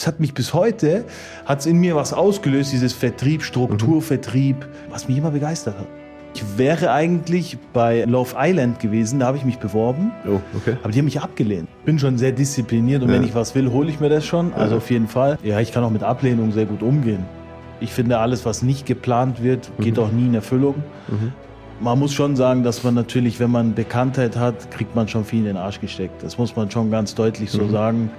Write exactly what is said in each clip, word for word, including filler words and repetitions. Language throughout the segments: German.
Es hat mich bis heute, hat es in mir was ausgelöst, dieses Vertrieb, Strukturvertrieb, was mich immer begeistert hat. Ich wäre eigentlich bei Love Island gewesen, da habe ich mich beworben, oh, okay. aber die haben mich abgelehnt. Bin schon sehr diszipliniert und ja. wenn ich was will, hole ich mir das schon, also ja. auf jeden Fall. Ja, ich kann auch mit Ablehnung sehr gut umgehen. Ich finde, alles, was nicht geplant wird, geht mhm. auch nie in Erfüllung. Mhm. Man muss schon sagen, dass man natürlich, wenn man Bekanntheit hat, kriegt man schon viel in den Arsch gesteckt. Das muss man schon ganz deutlich so mhm. sagen.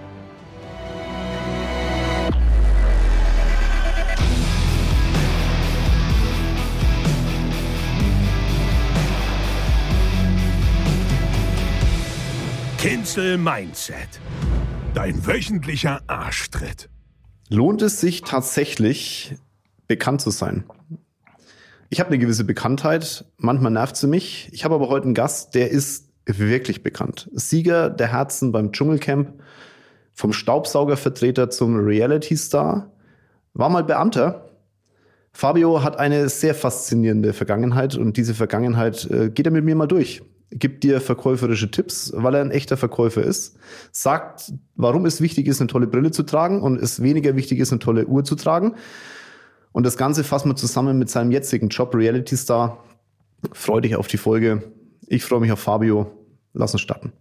Kinzel Mindset. Dein wöchentlicher Arschtritt. Lohnt es sich tatsächlich, bekannt zu sein? Ich habe eine gewisse Bekanntheit, manchmal nervt sie mich. Ich habe aber heute einen Gast, der ist wirklich bekannt. Sieger der Herzen beim Dschungelcamp, vom Staubsaugervertreter zum Reality-Star, war mal Beamter. Fabio hat eine sehr faszinierende Vergangenheit und diese Vergangenheit äh, geht er mit mir mal durch. Gibt dir verkäuferische Tipps, weil er ein echter Verkäufer ist. Sagt, warum es wichtig ist, eine tolle Brille zu tragen und es weniger wichtig ist, eine tolle Uhr zu tragen. Und das Ganze fassen wir zusammen mit seinem jetzigen Job, Reality Star. Freu dich auf die Folge. Ich freue mich auf Fabio. Lass uns starten.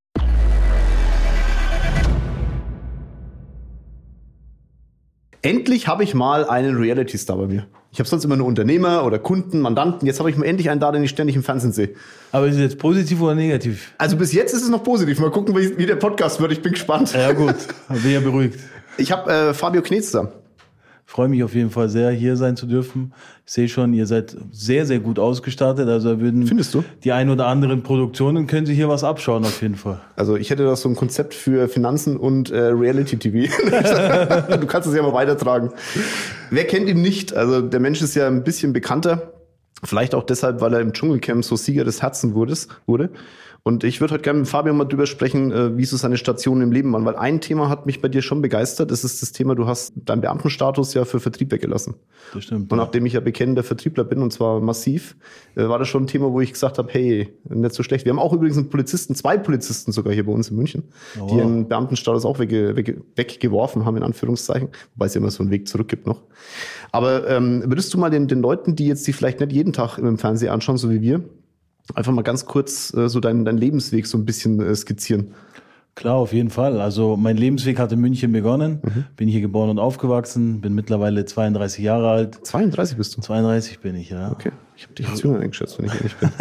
Endlich habe ich mal einen Reality-Star bei mir. Ich habe sonst immer nur Unternehmer oder Kunden, Mandanten. Jetzt habe ich mal endlich einen da, den ich ständig im Fernsehen sehe. Aber ist es jetzt positiv oder negativ? Also bis jetzt ist es noch positiv. Mal gucken, wie, wie der Podcast wird. Ich bin gespannt. Ja gut, bin ja beruhigt. Ich habe äh, Fabio Knetz da. Freue mich auf jeden Fall sehr, hier sein zu dürfen. Ich sehe schon, ihr seid sehr, sehr gut ausgestattet. Also würden Findest du? Die ein oder anderen Produktionen können sich hier was abschauen auf jeden Fall. Also ich hätte da so ein Konzept für Finanzen und äh, Reality-T V. Du kannst es ja mal weitertragen. Wer kennt ihn nicht? Also der Mensch ist ja ein bisschen bekannter. Vielleicht auch deshalb, weil er im Dschungelcamp so Sieger des Herzens wurde. Und ich würde heute gerne mit Fabio mal drüber sprechen, wie so seine Stationen im Leben waren. Weil ein Thema hat mich bei dir schon begeistert. Das ist das Thema, du hast deinen Beamtenstatus ja für Vertrieb weggelassen. Das stimmt. Und ja. nachdem ich ja bekennender Vertriebler bin, und zwar massiv, war das schon ein Thema, wo ich gesagt habe, hey, nicht so schlecht. Wir haben auch übrigens einen Polizisten, zwei Polizisten sogar hier bei uns in München, oh. die ihren Beamtenstatus auch wegge- wegge- weggeworfen haben, in Anführungszeichen. Wobei es ja immer so einen Weg zurück gibt noch. Aber ähm, würdest du mal den, den Leuten, die jetzt die vielleicht nicht jeden Tag im Fernsehen anschauen, so wie wir, einfach mal ganz kurz äh, so deinen, deinen Lebensweg so ein bisschen äh, skizzieren? Klar, auf jeden Fall. Also mein Lebensweg hat in München begonnen. Mhm. Bin hier geboren und aufgewachsen. Bin mittlerweile zweiunddreißig Jahre alt. zweiunddreißig bist du? zweiunddreißig bin ich, ja. Okay, ich habe dich als jünger eingeschätzt, wenn ich ehrlich bin.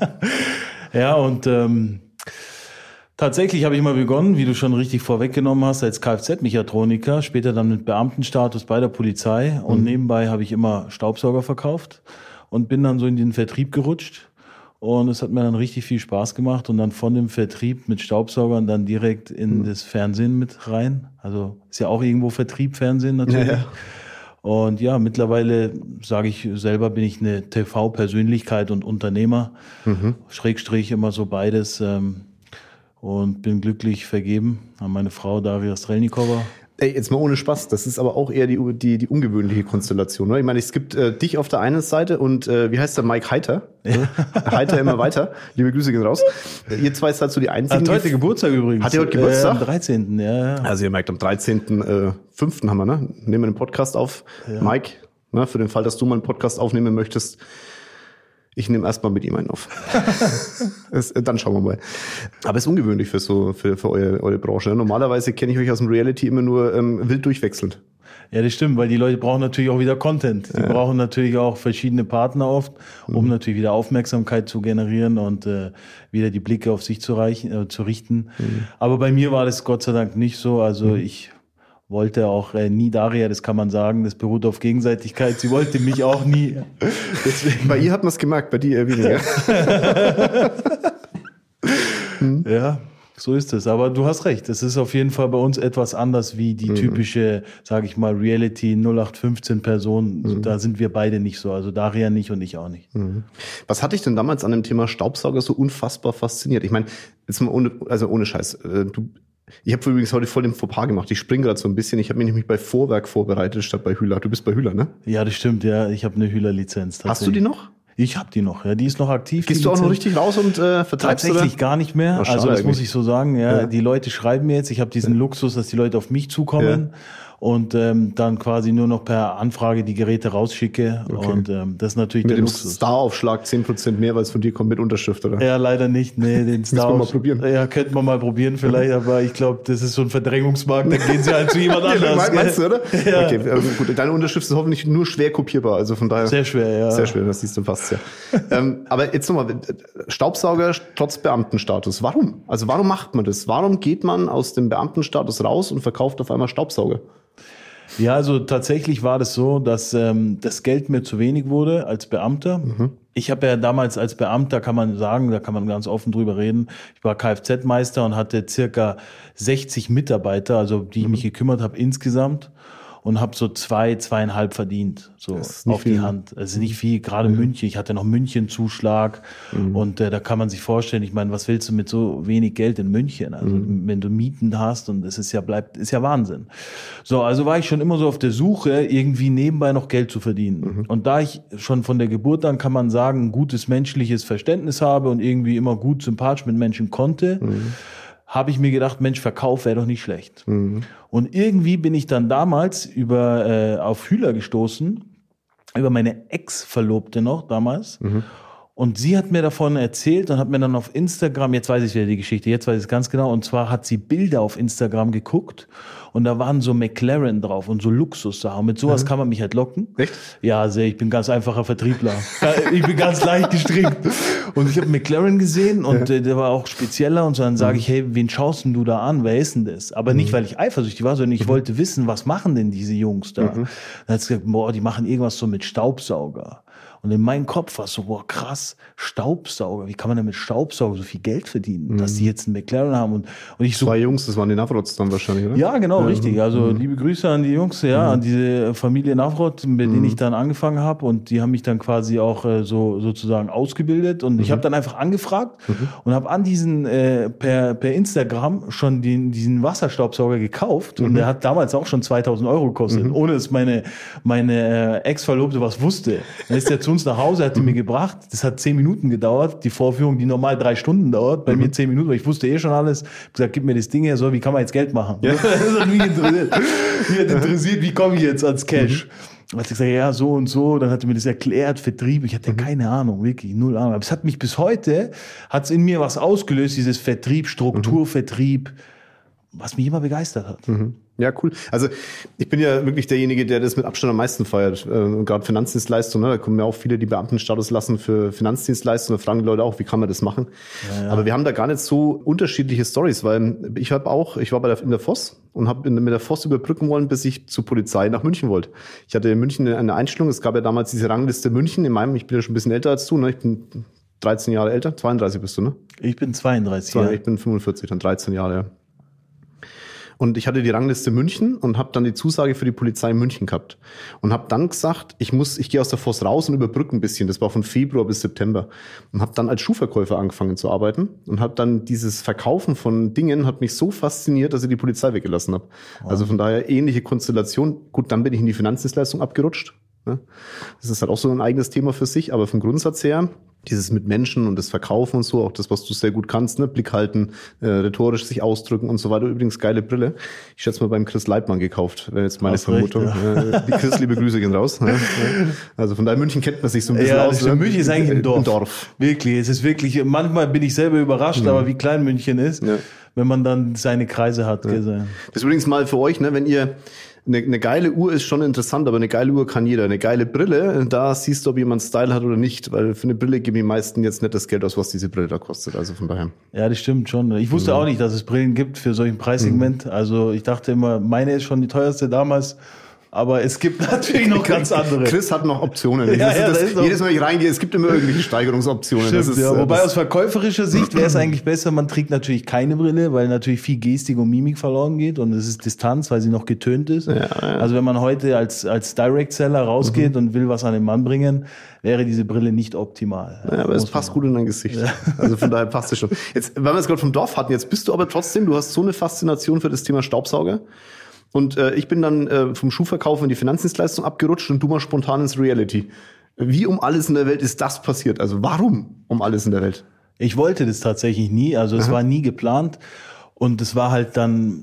Ja, und ähm, tatsächlich habe ich mal begonnen, wie du schon richtig vorweggenommen hast, als Kfz-Mechatroniker, später dann mit Beamtenstatus bei der Polizei. Und mhm. nebenbei habe ich immer Staubsauger verkauft und bin dann so in den Vertrieb gerutscht. Und es hat mir dann richtig viel Spaß gemacht und dann von dem Vertrieb mit Staubsaugern dann direkt in mhm. das Fernsehen mit rein. Also ist ja auch irgendwo Vertrieb, Fernsehen natürlich. Ja, ja. Und ja, mittlerweile sage ich selber, bin ich eine T V-Persönlichkeit und Unternehmer. Mhm. Schrägstrich immer so beides. Ähm, und bin glücklich vergeben an meine Frau Daria Strelnikova. Ey, jetzt mal ohne Spaß, das ist aber auch eher die die, die ungewöhnliche Konstellation, ne? Ich meine, es gibt äh, dich auf der einen Seite und äh, wie heißt der, Mike Heiter? Ja. Heiter immer weiter. Liebe Grüße gehen raus. Ihr zwei seid so die einzigen. Hat heute Geburtstag übrigens. Hat ihr heute Geburtstag? Äh, am dreizehnten Ja, ja. Also ihr merkt, am dreizehnten fünften haben wir, ne? Nehmen wir den Podcast auf. Ja. Mike, ne, für den Fall, dass du mal einen Podcast aufnehmen möchtest, ich nehme erstmal mit ihm einen auf. es, dann schauen wir mal. Aber es ist ungewöhnlich für so für, für eure, eure Branche. Normalerweise kenne ich euch aus dem Reality immer nur ähm, wild durchwechselnd. Ja, das stimmt, weil die Leute brauchen natürlich auch wieder Content. Die ja. brauchen natürlich auch verschiedene Partner oft, um mhm. natürlich wieder Aufmerksamkeit zu generieren und äh, wieder die Blicke auf sich zu, reichen, äh, zu richten. Mhm. Aber bei mir war das Gott sei Dank nicht so. Also mhm. ich wollte auch äh, nie Daria, das kann man sagen, das beruht auf Gegenseitigkeit. Sie wollte mich auch nie. Deswegen. Bei ihr hat man es gemerkt, bei dir eher weniger. hm. Ja, so ist es. Aber du hast recht, es ist auf jeden Fall bei uns etwas anders wie die mhm. typische, sage ich mal, Reality null acht fünfzehn Person. Mhm. Da sind wir beide nicht so, also Daria nicht und ich auch nicht. Mhm. Was hat dich denn damals an dem Thema Staubsauger so unfassbar fasziniert? Ich meine, jetzt mal ohne, also ohne Scheiß, du Ich habe übrigens heute voll den Fauxpas gemacht. Ich springe gerade so ein bisschen. Ich habe mich nämlich bei Vorwerk vorbereitet statt bei Hühler. Du bist bei Hühler, ne? Ja, das stimmt. Ja, ich habe eine Hühler-Lizenz. Hast du die noch? Ich habe die noch. Ja, die ist noch aktiv. Gehst du auch noch richtig raus und äh, vertreibst du? Tatsächlich gar nicht mehr. Ach, also das eigentlich. muss ich so sagen. Ja, ja. Die Leute schreiben mir jetzt. Ich habe diesen ja. Luxus, dass die Leute auf mich zukommen. Ja. und ähm, dann quasi nur noch per Anfrage die Geräte rausschicke. Okay. Und ähm, das ist natürlich mit der dem Luxus. Star-Aufschlag zehn Prozent mehr, weil es von dir kommt mit Unterschrift, oder? Ja, leider nicht. Nee, den Star. Müssen wir mal probieren. Ja, könnten wir mal probieren vielleicht, aber ich glaube, das ist so ein Verdrängungsmarkt, dann gehen sie halt zu jemand anders. Ja, meinst du, oder? Ja. Okay, also gut. Deine Unterschrift ist hoffentlich nur schwer kopierbar, also von daher. Sehr schwer, ja. Sehr schwer, das siehst du fast, ja. ähm, aber jetzt nochmal, Staubsauger trotz Beamtenstatus. Warum? Also warum macht man das? Warum geht man aus dem Beamtenstatus raus und verkauft auf einmal Staubsauger? Ja, also tatsächlich war das so, dass ähm, das Geld mir zu wenig wurde als Beamter. Mhm. Ich habe ja damals als Beamter, kann man sagen, da kann man ganz offen drüber reden, ich war Kfz-Meister und hatte circa sechzig Mitarbeiter, also die ich mich gekümmert habe insgesamt. Und habe so zwei, zweieinhalb verdient, so auf die Hand. Das ist nicht viel, gerade mhm. München. Ich hatte noch München-Zuschlag mhm. und äh, da kann man sich vorstellen, ich meine, was willst du mit so wenig Geld in München? Also mhm. wenn du Mieten hast und es ist ja bleibt, ist ja Wahnsinn. So, also war ich schon immer so auf der Suche, irgendwie nebenbei noch Geld zu verdienen. Mhm. Und da ich schon von der Geburt an, kann man sagen, ein gutes menschliches Verständnis habe und irgendwie immer gut sympathisch mit Menschen konnte, mhm. habe ich mir gedacht, Mensch, Verkauf wäre doch nicht schlecht. Mhm. Und irgendwie bin ich dann damals über äh, auf Hühler gestoßen, über meine Ex-Verlobte noch damals. Mhm. Und sie hat mir davon erzählt und hat mir dann auf Instagram, jetzt weiß ich wieder die Geschichte, jetzt weiß ich es ganz genau, und zwar hat sie Bilder auf Instagram geguckt und da waren so McLaren drauf und so Luxussachen. Und mit sowas mhm. kann man mich halt locken. Echt? Ja, sehr, ich bin ganz einfacher Vertriebler. Ich bin ganz leicht gestrickt. Und ich habe McLaren gesehen und ja. äh, der war auch spezieller und so, dann sage mhm. ich, hey, wen schaust denn du da an? Wer ist denn das? Aber mhm. nicht, weil ich eifersüchtig war, sondern ich mhm. wollte wissen, was machen denn diese Jungs da? Mhm. Dann hat sie gesagt, boah, die machen irgendwas so mit Staubsauger. Und in meinem Kopf war so, boah, krass, Staubsauger. Wie kann man denn mit Staubsauger so viel Geld verdienen? Mhm. Dass die jetzt einen McLaren haben und, und ich so. Zwei Jungs, das waren die Navrots dann wahrscheinlich, oder? Ja, genau, ja. richtig. Also, mhm. liebe Grüße an die Jungs, ja, mhm. an diese Familie Navrot, mit denen mhm. ich dann angefangen habe. Und die haben mich dann quasi auch äh, so, sozusagen ausgebildet. Und mhm. ich habe dann einfach angefragt mhm. und habe an diesen, äh, per, per Instagram schon den, diesen Wasserstaubsauger gekauft. Mhm. Und der hat damals auch schon zweitausend Euro gekostet, mhm. ohne dass meine, meine äh, Ex-Verlobte was wusste. Dann ist der zu uns nach Hause, hat die mhm. mir gebracht. Das hat zehn Minuten gedauert. Die Vorführung, die normal drei Stunden dauert, bei mhm. mir zehn Minuten, weil ich wusste eh schon alles. Ich habe gesagt, gib mir das Ding her, so, wie kann man jetzt Geld machen? Ja. Das hat mich interessiert. Mich hat interessiert, wie komme ich jetzt ans Cash? Mhm. Dann hat sie gesagt, ja, so und so. Dann hat sie mir das erklärt, Vertrieb. Ich hatte mhm. keine Ahnung, wirklich, null Ahnung. Aber es hat mich bis heute, hat es in mir was ausgelöst, dieses Vertrieb, Strukturvertrieb, was mich immer begeistert hat. Mhm. Ja, cool. Also ich bin ja wirklich derjenige, der das mit Abstand am meisten feiert. Und gerade Finanzdienstleistungen, ne? Da kommen ja auch viele, die Beamtenstatus lassen für Finanzdienstleistungen. Da fragen die Leute auch, wie kann man das machen? Ja, ja. Aber wir haben da gar nicht so unterschiedliche Stories, weil ich habe auch, ich war bei der, in der Voss und habe mit der Voss überbrücken wollen, bis ich zur Polizei nach München wollte. Ich hatte in München eine Einstellung. Es gab ja damals diese Rangliste München. In meinem, ich bin ja schon ein bisschen älter als du, ne? Ich bin dreizehn Jahre älter. zweiunddreißig bist du, ne? Ich bin zweiunddreißig. Ja. Ich bin fünfundvierzig, dann dreizehn Jahre, ja. Und ich hatte die Rangliste München und habe dann die Zusage für die Polizei in München gehabt. Und habe dann gesagt, ich muss, ich gehe aus der Voss raus und überbrücke ein bisschen. Das war von Februar bis September. Und habe dann als Schuhverkäufer angefangen zu arbeiten. Und habe dann dieses Verkaufen von Dingen hat mich so fasziniert, dass ich die Polizei weggelassen habe. Wow. Also von daher ähnliche Konstellation. Gut, dann bin ich in die Finanzdienstleistung abgerutscht. Das ist halt auch so ein eigenes Thema für sich. Aber vom Grundsatz her, dieses mit Menschen und das Verkaufen und so, auch das, was du sehr gut kannst, ne, Blick halten, äh, rhetorisch sich ausdrücken und so weiter. Übrigens geile Brille. Ich schätze mal beim Chris Leitmann gekauft, wäre jetzt meine Hast Vermutung. Recht, ja. äh, die Chris, liebe Grüße gehen raus. Ja, ja. Also von daher München kennt man sich so ein bisschen ja, aus. Ja, München ist eigentlich ein Dorf. ein Dorf. Wirklich, es ist wirklich, manchmal bin ich selber überrascht, mhm. aber wie klein München ist, ja. wenn man dann seine Kreise hat. Ja. Das ist übrigens mal für euch, ne, wenn ihr Eine, eine geile Uhr ist schon interessant, aber eine geile Uhr kann jeder. Eine geile Brille, da siehst du, ob jemand Style hat oder nicht, weil für eine Brille geben die meisten jetzt nicht das Geld aus, was diese Brille da kostet. Also von daher. Ja, das stimmt schon. Ich wusste mhm. auch nicht, dass es Brillen gibt für solchen Preissegment. Mhm. Also ich dachte immer, meine ist schon die teuerste damals. Aber es gibt natürlich noch ganz andere. Chris hat noch Optionen. Ja, das ja, das, das ist jedes Mal, wenn ich reingehe, es gibt immer irgendwelche Steigerungsoptionen. Stimmt, das ist, ja. Wobei das aus verkäuferischer Sicht wäre es eigentlich besser, man trägt natürlich keine Brille, weil natürlich viel Gestik und Mimik verloren geht und es ist Distanz, weil sie noch getönt ist. Ja, ja. Also wenn man heute als als Direct-Seller rausgeht mhm. und will was an den Mann bringen, wäre diese Brille nicht optimal. Ja, aber es passt gut in dein Gesicht. Ja. Also von daher passt es schon. Jetzt, weil wir es gerade vom Dorf hatten, jetzt bist du aber trotzdem, du hast so eine Faszination für das Thema Staubsauger. Und äh, ich bin dann äh, vom Schuhverkauf in die Finanzdienstleistung abgerutscht und du mal spontan ins Reality. Wie um alles in der Welt ist das passiert? Also warum um alles in der Welt? Ich wollte das tatsächlich nie, also es Aha. war nie geplant. Und es war halt dann,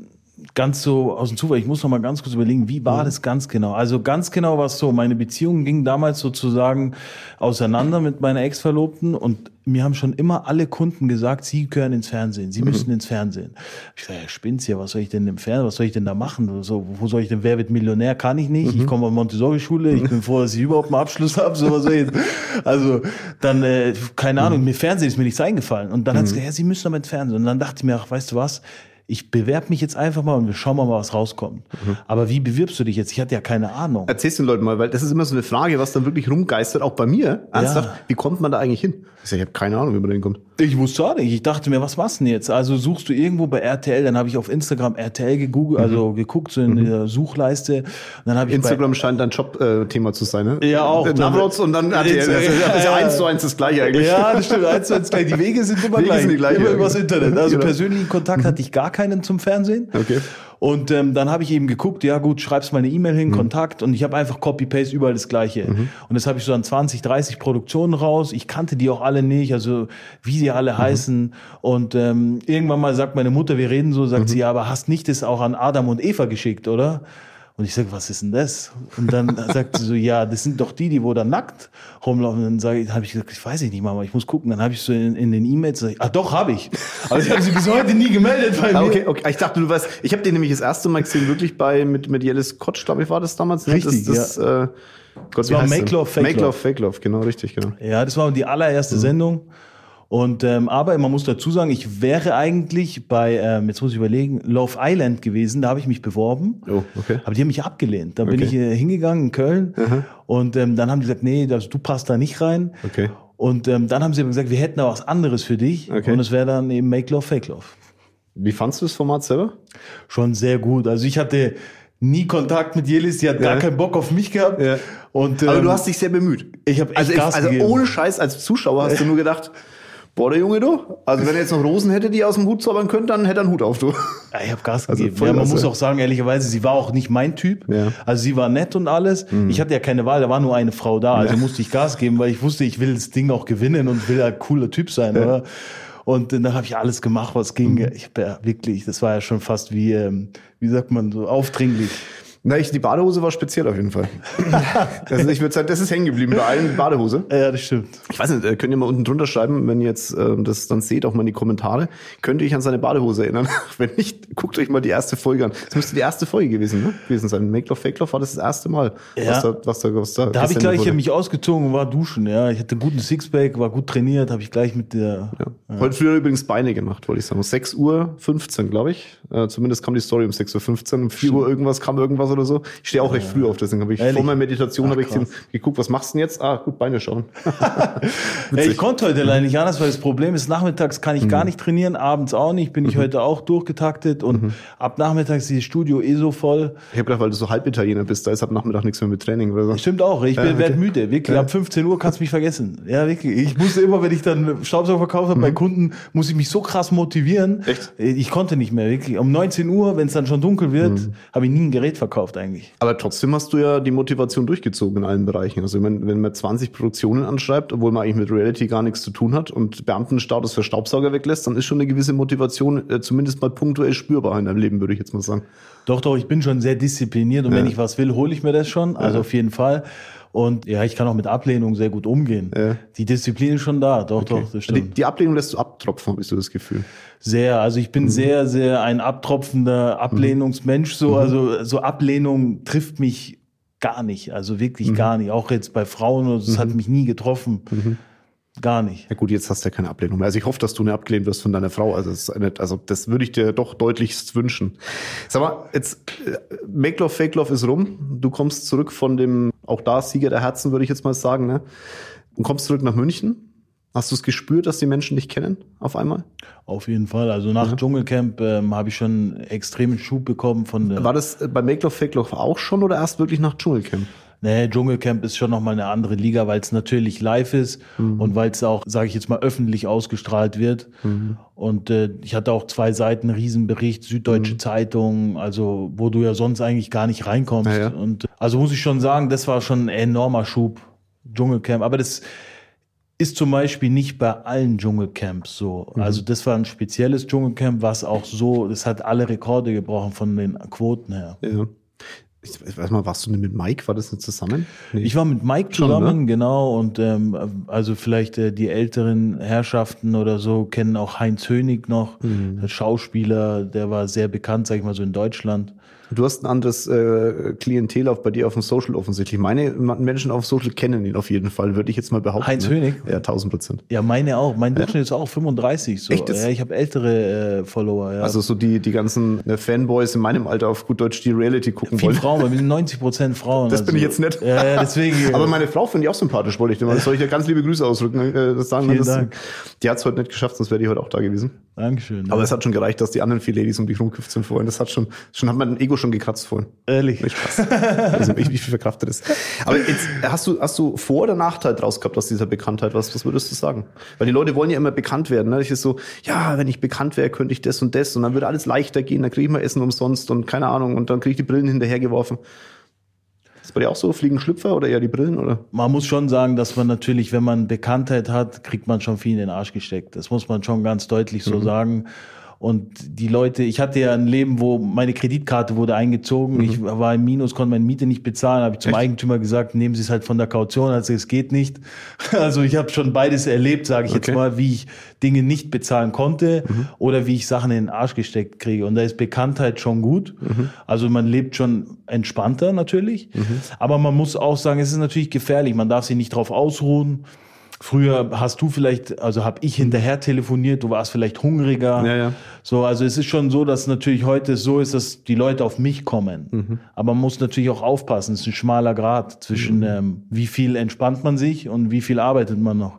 ganz so aus dem Zufall, ich muss noch mal ganz kurz überlegen, wie war mhm. das ganz genau? Also ganz genau war es so, meine Beziehung ging damals sozusagen auseinander mit meiner Ex-Verlobten und mir haben schon immer alle Kunden gesagt, sie gehören ins Fernsehen, sie müssen mhm. ins Fernsehen. Ich sage, ja, spinnst ja, was soll ich denn im Fernsehen, was soll ich denn da machen? So, wo soll ich denn, wer wird Millionär? Kann ich nicht. Mhm. Ich komme aus Montessori-Schule, ich bin froh, dass ich überhaupt einen Abschluss habe. So, was soll ich jetzt? Also dann, äh, keine Ahnung, mhm. mir Fernsehen ist mir nichts eingefallen. Und dann mhm. hat sie gesagt, ja, sie müssen aber ins Fernsehen. Und dann dachte ich mir, ach, weißt du was, ich bewerbe mich jetzt einfach mal und wir schauen mal, was rauskommt. Mhm. Aber wie bewirbst du dich jetzt? Ich hatte ja keine Ahnung. Erzähl's den Leuten mal, weil das ist immer so eine Frage, was dann wirklich rumgeistert, auch bei mir. Ernsthaft, ja. Wie kommt man da eigentlich hin? Ich sag, ich habe keine Ahnung, wie man da hinkommt. Ich wusste auch nicht. Ich dachte mir, was machst du denn jetzt? Also suchst du irgendwo bei R T L, dann habe ich auf Instagram R T L gegoogelt, mhm. also geguckt, so in mhm. der Suchleiste. Und dann hab ich Instagram bei, scheint dein Job-Thema äh, zu sein, ne? Ja, auch. Navrots und dann R T L. Das ist ja, ja, ja eins zu eins das Gleiche eigentlich. Ja, das stimmt, eins zu eins gleich. Die Wege sind immer Wege gleich. Sind die gleiche, immer übers ja. Internet. Also genau. persönlichen Kontakt hatte ich gar keinen zum Fernsehen. Okay. Und ähm, dann habe ich eben geguckt, ja gut, schreibst mal eine E-Mail hin, mhm. Kontakt, und ich habe einfach Copy-Paste überall das Gleiche. Mhm. Und das habe ich so an zwanzig, dreißig Produktionen raus. Ich kannte die auch alle nicht, also wie sie alle mhm. heißen. Und ähm, irgendwann mal sagt meine Mutter, wir reden so, sagt mhm. sie, ja, aber hast nicht das auch an Adam und Eva geschickt, oder? Und ich sage, was ist denn das? Und dann sagt sie so, ja, das sind doch die, die wo da nackt rumlaufen. Und dann sage ich, habe ich gesagt, ich weiß nicht, Mama, ich muss gucken. Dann habe ich so in, in den E-Mails, sag ich, ah doch, habe ich. Aber ich habe sie bis heute nie gemeldet bei mir. Okay, okay. Ich dachte, du weißt, ich habe den nämlich das erste Mal gesehen, wirklich bei mit mit Jellis Kotsch, glaube ich, war das damals. Ne? Richtig, das, das, ja. Äh, Gott, das war Make Love, Fake Make Love, Love. Fake Love, genau, richtig, genau. Ja, das war die allererste mhm. Sendung. Und ähm, aber man muss dazu sagen, ich wäre eigentlich bei, ähm, jetzt muss ich überlegen, Love Island gewesen. Da habe ich mich beworben. Oh, okay. Aber die haben mich abgelehnt. Da bin okay. ich äh, hingegangen in Köln. Aha. Und ähm, dann haben die gesagt, nee, das, du passt da nicht rein. Okay. Und ähm, dann haben sie aber gesagt, wir hätten da was anderes für dich. Okay. Und es wäre dann eben Make Love, Fake Love. Wie fandst du das Format selber? Schon sehr gut. Also ich hatte nie Kontakt mit Jelis, die hat ja. gar keinen Bock auf mich gehabt. Ja. Und, ähm, aber du hast dich sehr bemüht. Ich habe echt also, Gas also gegeben. Ohne Scheiß, als Zuschauer hast du nur gedacht, boah, der Junge, du. Also wenn er jetzt noch Rosen hätte, die aus dem Hut zaubern könnte, dann hätte er einen Hut auf, du. Ja, ich habe Gas also gegeben. Ja, man also. muss auch sagen, ehrlicherweise, sie war auch nicht mein Typ. Ja. Also sie war nett und alles. Mhm. Ich hatte ja keine Wahl, da war nur eine Frau da. Also ja. musste ich Gas geben, weil ich wusste, ich will das Ding auch gewinnen und will ein cooler Typ sein, ja. oder? Und dann habe ich alles gemacht, was ging. Mhm. Ich hab ja wirklich, das war ja schon fast wie, wie sagt man, so aufdringlich. Na, ich, die Badehose war speziell auf jeden Fall. Also ich würde sagen, das ist hängen geblieben bei allen, Badehose. Ja, das stimmt. Ich weiß nicht, könnt ihr mal unten drunter schreiben, wenn ihr jetzt äh, das dann seht, auch mal in die Kommentare. Könnt ihr euch an seine Badehose erinnern? Wenn nicht, guckt euch mal die erste Folge an. Das müsste die erste Folge gewesen, ne? gewesen sein. Make Love, Fake Love war das das erste Mal. Ja. Was da, was da, was da, da habe ich gleich mich ausgezogen und war duschen. Ja, ich hatte guten Sixpack, war gut trainiert, habe ich gleich mit der... Ja. Ja. Heute früher übrigens Beine gemacht, wollte ich sagen. Um sechs Uhr fünfzehn, glaube ich. Äh, zumindest kam die Story um sechs Uhr fünfzehn. Um vier Uhr irgendwas kam irgendwas oder so. Ich stehe auch recht früh auf, deswegen habe ich Ehrlich? vor meiner Meditation habe ich geguckt, was machst du denn jetzt? Ah, gut, Beine schauen. Hey, ich konnte heute leider nicht anders, weil das Problem ist, nachmittags kann ich mhm. gar nicht trainieren, abends auch nicht, bin ich mhm. heute auch durchgetaktet und mhm. ab nachmittags ist das Studio eh so voll. Ich habe gedacht, weil du so Halbitaliener bist, da ist ab Nachmittag nichts mehr mit Training oder so. Stimmt auch, ich ja, bin okay. werd müde, wirklich, ja. ab fünfzehn Uhr kannst du mich vergessen. Ja, wirklich. Ich musste immer, wenn ich dann Staubsauger verkauft habe, mhm. bei Kunden, muss ich mich so krass motivieren. Echt? Ich konnte nicht mehr, wirklich. Um neunzehn Uhr, wenn es dann schon dunkel wird, mhm. habe ich nie ein Gerät verkauft eigentlich. Aber trotzdem hast du ja die Motivation durchgezogen in allen Bereichen. Also wenn, wenn man zwanzig Produktionen anschreibt, obwohl man eigentlich mit Reality gar nichts zu tun hat und Beamtenstatus für Staubsauger weglässt, dann ist schon eine gewisse Motivation äh, zumindest mal punktuell spürbar in deinem Leben, würde ich jetzt mal sagen. Doch, doch, ich bin schon sehr diszipliniert und ja. wenn ich was will, hole ich mir das schon, also ja. auf jeden Fall. Und ja, ich kann auch mit Ablehnung sehr gut umgehen. Ja. Die Disziplin ist schon da, doch, okay. doch, das stimmt. Die, die Ablehnung lässt du abtropfen, habe ich so das Gefühl. Sehr, also ich bin mhm. sehr, sehr ein abtropfender Ablehnungsmensch, so, mhm. also so Ablehnung trifft mich gar nicht, also wirklich mhm. gar nicht. Auch jetzt bei Frauen, das mhm. hat mich nie getroffen. Mhm. Gar nicht. Ja gut, jetzt hast du ja keine Ablehnung mehr. Also ich hoffe, dass du nicht abgelehnt wirst von deiner Frau. Also das, ist eine, also das würde ich dir doch deutlichst wünschen. Sag mal, jetzt Make Love, Fake Love ist rum. Du kommst zurück von dem, auch da Sieger der Herzen, würde ich jetzt mal sagen, ne? Und kommst zurück nach München. Hast du es gespürt, dass die Menschen dich kennen auf einmal? Auf jeden Fall. Also nach mhm. Dschungelcamp ähm, habe ich schon einen extremen Schub bekommen von der. War das bei Make Love, Fake Love auch schon oder erst wirklich nach Dschungelcamp? Nee, Dschungelcamp ist schon nochmal eine andere Liga, weil es natürlich live ist mhm. und weil es auch, sage ich jetzt mal, öffentlich ausgestrahlt wird. Mhm. Und äh, ich hatte auch zwei Seiten, Riesenbericht, Süddeutsche mhm. Zeitung, also wo du ja sonst eigentlich gar nicht reinkommst. Ja, ja. Und also muss ich schon sagen, das war schon ein enormer Schub, Dschungelcamp. Aber das ist zum Beispiel nicht bei allen Dschungelcamps so. Mhm. Also das war ein spezielles Dschungelcamp, was auch so, das hat alle Rekorde gebrochen von den Quoten her. Ja. Ich weiß mal, warst du denn mit Mike? War das nicht zusammen? Nee. Ich war mit Mike zusammen, Schon, ne? genau. Und ähm, also vielleicht äh, die älteren Herrschaften oder so kennen auch Heinz Hönig noch, mhm. der Schauspieler, der war sehr bekannt, sag ich mal so in Deutschland. Du hast ein anderes äh, Klientel auf bei dir auf dem Social offensichtlich. Meine Menschen auf Social kennen ihn auf jeden Fall, würde ich jetzt mal behaupten. Heinz ne? Hönig? Ja, tausend Prozent. Ja, meine auch. Mein Durchschnitt ja. ist auch fünfunddreißig. So. Echt? Ja, ich habe ältere äh, Follower. Ja. Also so die die ganzen äh, Fanboys in meinem Alter auf gut Deutsch die Reality gucken Viel wollen. Frauen, weil wir sind neunzig Prozent Frauen. Das also. bin ich jetzt nicht. Ja, ja, deswegen. Aber meine Frau finde ich auch sympathisch, wollte ich dir mal. Soll ich dir ganz liebe Grüße ausdrücken? Äh, das sagen, Vielen das, Dank. Die hat es heute nicht geschafft, sonst wäre die heute auch da gewesen. Dankeschön. Aber ja. es hat schon gereicht, dass die anderen vier Ladies um dich rumgeküpft sind vorhin. Das hat schon, schon hat mein Ego schon gekratzt vorhin. Ehrlich? Nicht Spaß. Also ich, ich verkrafte das. Aber jetzt, hast du, hast du Vor- oder Nachteil draus gehabt aus dieser Bekanntheit? Was, was würdest du sagen? Weil die Leute wollen ja immer bekannt werden. Ne? Ich ist so, ja, wenn ich bekannt wäre, könnte ich das und das und dann würde alles leichter gehen, dann kriege ich mal Essen umsonst und keine Ahnung und dann kriege ich die Brillen hinterhergeworfen. Ist bei dir auch so? Fliegen Schlüpfer oder eher die Brillen? Oder? Man muss schon sagen, dass man natürlich, wenn man Bekanntheit hat, kriegt man schon viel in den Arsch gesteckt. Das muss man schon ganz deutlich so mhm. sagen. Und die Leute, ich hatte ja ein Leben, wo meine Kreditkarte wurde eingezogen. Mhm. Ich war im Minus, konnte meine Miete nicht bezahlen. Habe ich zum Echt? Eigentümer gesagt, nehmen Sie es halt von der Kaution. Also es geht nicht. Also ich habe schon beides erlebt, sage ich okay. jetzt mal, wie ich Dinge nicht bezahlen konnte mhm. oder wie ich Sachen in den Arsch gesteckt kriege. Und da ist Bekanntheit schon gut. Mhm. Also man lebt schon entspannter natürlich. Mhm. Aber man muss auch sagen, es ist natürlich gefährlich. Man darf sich nicht drauf ausruhen. Früher hast du vielleicht, also habe ich hinterher telefoniert, du warst vielleicht hungriger. Ja, ja. So, also es ist schon so, dass natürlich heute so ist, dass die Leute auf mich kommen. Mhm. Aber man muss natürlich auch aufpassen. Es ist ein schmaler Grat zwischen mhm. ähm, wie viel entspannt man sich und wie viel arbeitet man noch.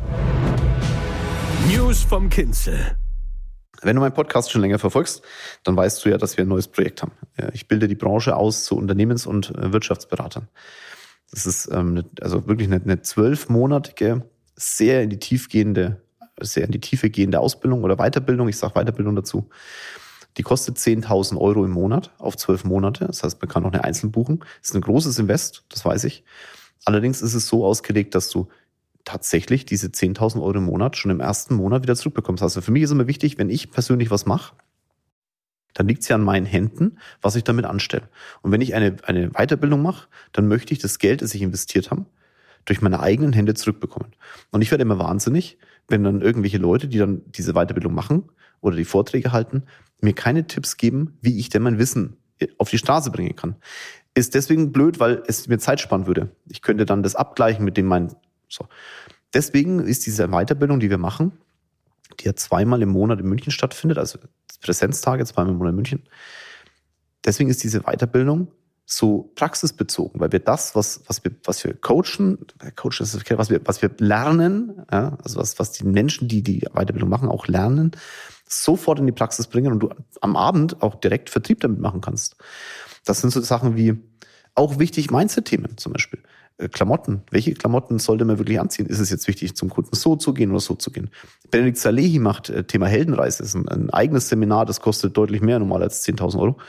News vom Kinzel. Wenn du meinen Podcast schon länger verfolgst, dann weißt du ja, dass wir ein neues Projekt haben. Ich bilde die Branche aus zu Unternehmens- und Wirtschaftsberatern. Das ist ähm, also wirklich eine, eine zwölfmonatige, sehr in die tiefgehende, sehr in die Tiefe gehende Ausbildung oder Weiterbildung. Ich sage Weiterbildung dazu. Die kostet zehntausend Euro im Monat auf zwölf Monate. Das heißt, man kann auch eine Einzeln buchen. Das ist ein großes Invest, das weiß ich. Allerdings ist es so ausgelegt, dass du tatsächlich diese zehntausend Euro im Monat schon im ersten Monat wieder zurückbekommst. Also für mich ist immer wichtig, wenn ich persönlich was mache, dann liegt es ja an meinen Händen, was ich damit anstelle. Und wenn ich eine, eine Weiterbildung mache, dann möchte ich das Geld, das ich investiert habe, durch meine eigenen Hände zurückbekommen. Und ich werde immer wahnsinnig, wenn dann irgendwelche Leute, die dann diese Weiterbildung machen oder die Vorträge halten, mir keine Tipps geben, wie ich denn mein Wissen auf die Straße bringen kann. Ist deswegen blöd, weil es mir Zeit sparen würde. Ich könnte dann das abgleichen mit dem mein... So. Deswegen ist diese Weiterbildung, die wir machen, die ja zweimal im Monat in München stattfindet, also Präsenztage, zweimal im Monat in München. Deswegen ist diese Weiterbildung so praxisbezogen, weil wir das, was, was wir, was wir coachen, coachen ist okay, was wir, was wir lernen, ja, also was, was die Menschen, die die Weiterbildung machen, auch lernen, sofort in die Praxis bringen und du am Abend auch direkt Vertrieb damit machen kannst. Das sind so Sachen wie, auch wichtig, Mindset-Themen zum Beispiel. Klamotten. Welche Klamotten sollte man wirklich anziehen? Ist es jetzt wichtig, zum Kunden so zu gehen oder so zu gehen? Benedikt Salehi macht äh, Thema Heldenreise. Das ist ein, ein eigenes Seminar, das kostet deutlich mehr normal als zehntausend Euro.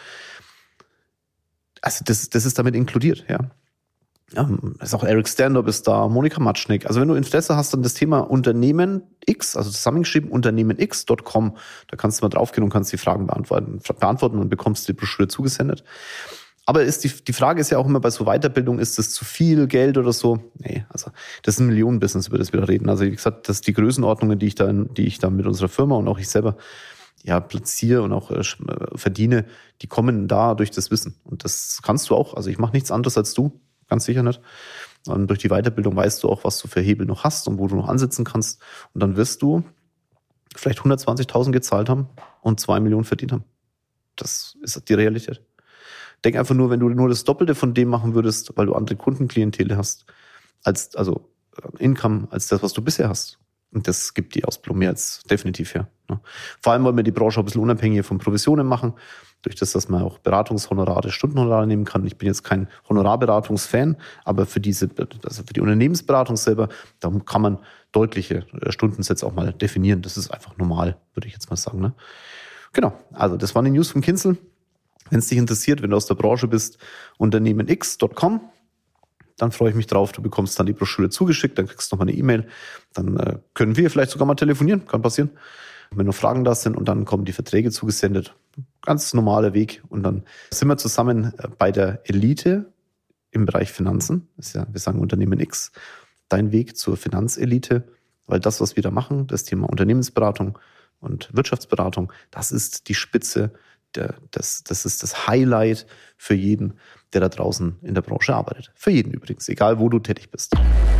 Also das, das ist damit inkludiert, ja. Ja, ist auch Eric Stand-Up ist da, Monika Matschnick. Also wenn du Interesse hast an das Thema Unternehmen X, also zusammengeschrieben unternehmen x Punkt com, da kannst du mal draufgehen und kannst die Fragen beantworten, beantworten und bekommst die Broschüre zugesendet. Aber ist die, die Frage ist ja auch immer bei so Weiterbildung, ist das zu viel Geld oder so? Nee, also das ist ein Millionenbusiness, über das wir da reden. Also wie gesagt, das die Größenordnungen, die ich da, die ich da mit unserer Firma und auch ich selber ja platziere und auch äh, verdiene, die kommen da durch das Wissen. Und das kannst du auch. Also ich mache nichts anderes als du, ganz sicher nicht. Und durch die Weiterbildung weißt du auch, was du für Hebel noch hast und wo du noch ansetzen kannst. Und dann wirst du vielleicht hundertzwanzigtausend gezahlt haben und zwei Millionen verdient haben. Das ist die Realität. Denk einfach nur, wenn du nur das Doppelte von dem machen würdest, weil du andere Kundenklientele hast, als, also Income, als das, was du bisher hast. Und das gibt die Ausbildung mehr als definitiv her. Ne? Vor allem wollen wir die Branche ein bisschen unabhängiger von Provisionen machen, durch das, dass man auch Beratungshonorare, Stundenhonorare nehmen kann. Ich bin jetzt kein Honorarberatungsfan, aber für diese, also für die Unternehmensberatung selber, da kann man deutliche Stundensätze auch mal definieren. Das ist einfach normal, würde ich jetzt mal sagen. Ne? Genau, also das waren die News vom Kinzel. Wenn es dich interessiert, wenn du aus der Branche bist, unternehmen x Punkt com. dann freue ich mich drauf. Du bekommst dann die Broschüre zugeschickt, dann kriegst du nochmal eine E-Mail. Dann äh, können wir vielleicht sogar mal telefonieren, kann passieren. Wenn noch Fragen da sind und dann kommen die Verträge zugesendet. Ganz normaler Weg. Und dann sind wir zusammen bei der Elite im Bereich Finanzen. Das ist ja, wir sagen Unternehmen X. Dein Weg zur Finanzelite, weil das, was wir da machen, das Thema Unternehmensberatung und Wirtschaftsberatung, das ist die Spitze, der, das, das ist das Highlight für jeden, der da draußen in der Branche arbeitet. Für jeden übrigens, egal wo du tätig bist.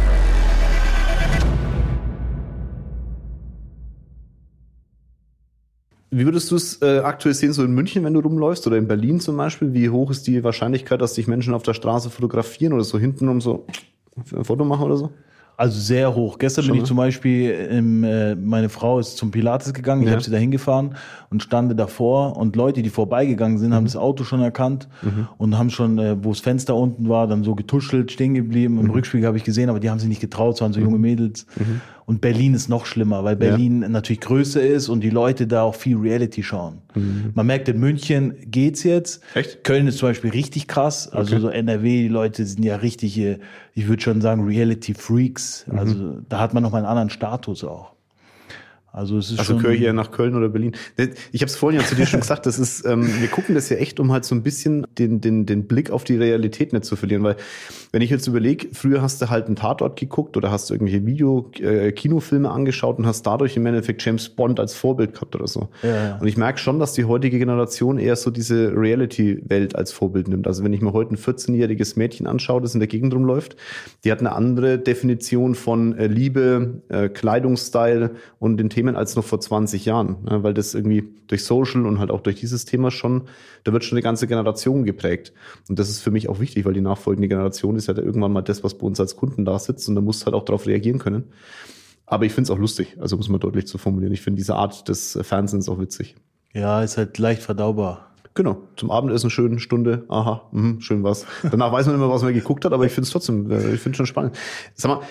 Wie würdest du es äh, aktuell sehen, so in München, wenn du rumläufst, oder in Berlin zum Beispiel? Wie hoch ist die Wahrscheinlichkeit, dass dich Menschen auf der Straße fotografieren oder so hintenrum so ein Foto machen oder so? Also sehr hoch. Gestern Schon, bin ich ne? zum Beispiel, im, äh, meine Frau ist zum Pilates gegangen, ich Ja. habe sie da hingefahren und stande davor und Leute, die vorbeigegangen sind, haben das Auto schon erkannt Mhm. und haben schon, äh, wo das Fenster unten war, dann so getuschelt, stehen geblieben. Im Mhm. Rückspiegel habe ich gesehen, aber die haben sich nicht getraut, es waren so junge Mädels. Mhm. Und Berlin ist noch schlimmer, weil Berlin natürlich größer ist und die Leute da auch viel Reality schauen. Mhm. Man merkt, in München geht's jetzt. Echt? Köln ist zum Beispiel richtig krass. Also Okay. so N R W, die Leute sind ja richtige, ich würde schon sagen, Reality-Freaks. Mhm. Also da hat man noch mal einen anderen Status auch. Also es ist Also schon... gehöre ich eher nach Köln oder Berlin. Ich habe es vorhin ja zu dir schon gesagt, das ist, ähm, wir gucken das ja echt, um halt so ein bisschen den, den, den Blick auf die Realität nicht zu verlieren. Weil wenn ich jetzt überlege, früher hast du halt einen Tatort geguckt oder hast du irgendwelche Video, äh, Kinofilme angeschaut und hast dadurch im Endeffekt James Bond als Vorbild gehabt oder so. Ja. Und ich merke schon, dass die heutige Generation eher so diese Reality-Welt als Vorbild nimmt. Also wenn ich mir heute ein vierzehnjähriges Mädchen anschaue, das in der Gegend rumläuft, die hat eine andere Definition von äh, Liebe, äh, Kleidungsstyle und den Themen als noch vor zwanzig Jahren, ne? Weil das irgendwie durch Social und halt auch durch dieses Thema schon, da wird schon eine ganze Generation geprägt. Und das ist für mich auch wichtig, weil die nachfolgende Generation ist ja da irgendwann mal das, was bei uns als Kunden da sitzt und da musst du halt auch darauf reagieren können. Aber ich finde es auch lustig, also muss man deutlich zu formulieren. Ich finde diese Art des Fernsehens auch witzig. Ja, ist halt leicht verdaubar. Genau, zum Abendessen schön, Stunde, aha, mh, schön was. Danach weiß man immer, was man geguckt hat, aber ich finde es trotzdem, äh, ich finde es schon spannend. Sag mal,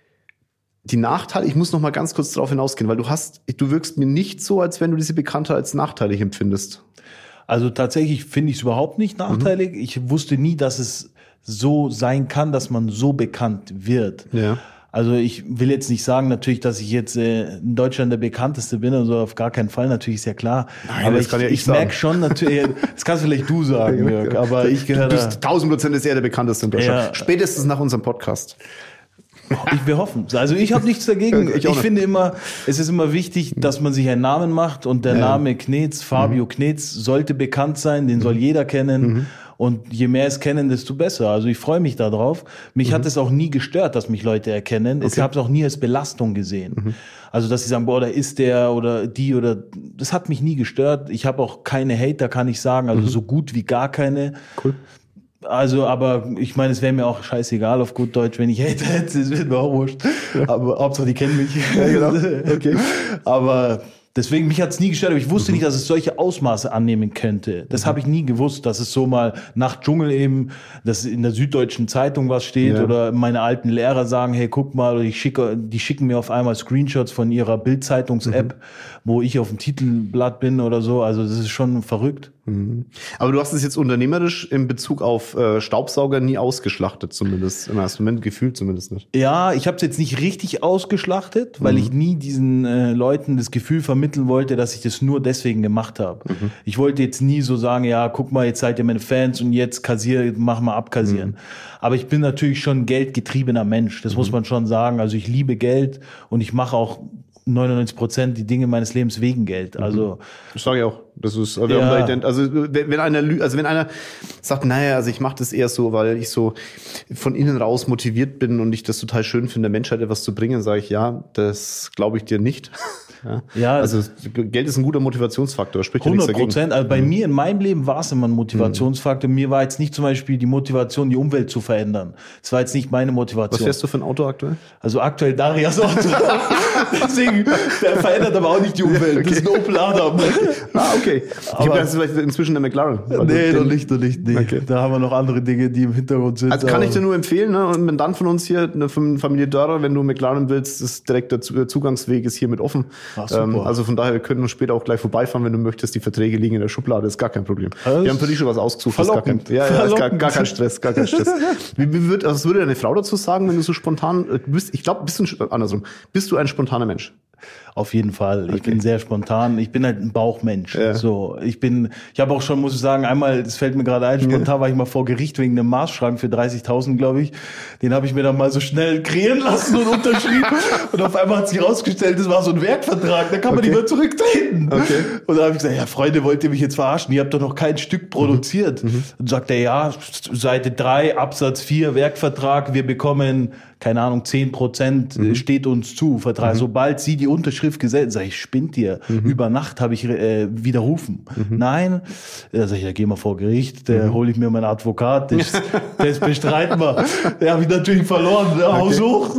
die Nachteile, ich muss noch mal ganz kurz darauf hinausgehen, weil du hast, du wirkst mir nicht so, als wenn du diese Bekanntheit als nachteilig empfindest. Also tatsächlich finde ich es überhaupt nicht nachteilig. Mhm. Ich wusste nie, dass es so sein kann, dass man so bekannt wird. Ja. Also ich will jetzt nicht sagen natürlich, dass ich jetzt äh, in Deutschland der bekannteste bin, also auf gar keinen Fall, natürlich ist ja klar. Nein, aber das ich, kann ja ich ich merke schon natürlich, das kannst vielleicht du sagen, Jörg, aber ich gehöre Du bist tausend Prozent ist er der bekannteste in Deutschland. Ja. Spätestens nach unserem Podcast. Ich, wir hoffen. Also ich habe nichts dagegen. Ich Ich, auch nicht. finde immer, es ist immer wichtig, dass man sich einen Namen macht und der Ja. Name Knetz, Fabio Mhm. Knetz, sollte bekannt sein, den soll jeder kennen. Mhm. Und je mehr es kennen, desto besser. Also ich freue mich darauf. Mich Mhm. hat es auch nie gestört, dass mich Leute erkennen. Ich Okay. habe es auch nie als Belastung gesehen. Mhm. Also dass sie sagen, boah, da ist der oder die oder das hat mich nie gestört. Ich habe auch keine Hater, kann ich sagen. Also Mhm. so gut wie gar keine. Cool. Also, aber ich meine, es wäre mir auch scheißegal auf gut Deutsch, wenn ich Hater hätte, es wird mir auch wurscht. Aber Hauptsache, die kennen mich. Ja, genau. Okay. Aber deswegen, mich hat es nie gestört, aber ich wusste nicht, dass es solche Ausmaße annehmen könnte. Das habe ich nie gewusst, dass es so mal nach Dschungel eben, dass in der Süddeutschen Zeitung was steht Ja. oder meine alten Lehrer sagen, hey, guck mal, oder ich schicke, die schicken mir auf einmal Screenshots von ihrer Bild-Zeitungs-App, wo ich auf dem Titelblatt bin oder so. Also das ist schon verrückt. Aber du hast es jetzt unternehmerisch in Bezug auf äh, Staubsauger nie ausgeschlachtet, zumindest im ersten Moment, gefühlt zumindest nicht. Ja, ich habe es jetzt nicht richtig ausgeschlachtet, weil Mhm. ich nie diesen äh, Leuten das Gefühl vermitteln wollte, dass ich das nur deswegen gemacht habe. Mhm. Ich wollte jetzt nie so sagen, ja, guck mal, jetzt seid ihr meine Fans und jetzt kassier, mach mal abkassieren. Mhm. Aber ich bin natürlich schon ein geldgetriebener Mensch, das muss man schon sagen. Also ich liebe Geld und ich mache auch neunundneunzig Prozent die Dinge meines Lebens wegen Geld. Also Das sage ich auch. Das ist, wir Ja. haben da ident- also wenn, wenn einer, lü- also wenn einer sagt, naja, also ich mache das eher so, weil ich so von innen raus motiviert bin und ich das total schön finde, der Menschheit etwas zu bringen, sage ich, ja, das glaube ich dir nicht. Ja. Ja, Also Geld ist ein guter Motivationsfaktor, spricht ja nichts hundert dagegen. Prozent. Also bei mir in meinem Leben war es immer ein Motivationsfaktor. Mir war jetzt nicht zum Beispiel die Motivation, die Umwelt zu verändern. Das war jetzt nicht meine Was Motivation. fährst du für ein Auto aktuell? Also aktuell Darias Auto. Deswegen, der verändert aber auch nicht die Umwelt. Das ist ein Opel Adam. Ah, okay. Ich Aber- glaube, das ist vielleicht inzwischen der McLaren. Weil Nee, du noch den- nicht, noch nicht. Nee. Okay. Da haben wir noch andere Dinge, die im Hintergrund sind. Also kann ich aber- dir nur empfehlen, ne? Und wenn dann von uns hier, eine Familie Dörrer, wenn du McLaren willst, ist direkt der Zu- Zugangsweg ist hiermit offen. Ach, super. Ähm, also von daher, wir können uns später auch gleich vorbeifahren, wenn du möchtest. Die Verträge liegen in der Schublade, ist gar kein Problem. Also wir haben für dich schon was ausgesucht. Ist gar kein, ja, ja, ist gar, gar kein Stress, gar kein Stress. Wie, wie würd, was würde deine Frau dazu sagen, wenn du so spontan, du bist, ich glaube, bist du ein, andersrum, bist du ein spontaner Mensch? Auf jeden Fall. Ich Okay. bin sehr spontan. Ich bin halt ein Bauchmensch. Ja. So, ich bin, ich habe auch schon, muss ich sagen, einmal, das fällt mir gerade ein, spontan ja. war ich mal vor Gericht wegen einem Maßschrank für dreißigtausend, glaube ich. Den habe ich mir dann mal so schnell kreieren lassen und unterschrieben. Und auf einmal hat sich herausgestellt, das war so ein Werkvertrag. Da kann man Okay. nicht mehr zurücktreten. Okay. Und da habe ich gesagt, ja Freunde, wollt ihr mich jetzt verarschen? Ihr habt doch noch kein Stück produziert. Mhm. Und sagt er, ja, Seite drei, Absatz vier, Werkvertrag, wir bekommen, keine Ahnung, zehn Prozent mhm. steht uns zu, Vertrag. Mhm. Sobald sie die Unterschrift gesetzt, sag ich, spinnt ihr. Mhm. Über Nacht habe ich äh, widerrufen. Mhm. Nein, da sag ich, da gehen wir vor Gericht, da mhm. hole ich mir meinen Advokat, das, das bestreiten wir. Da habe ich natürlich verloren, okay. Haus hoch.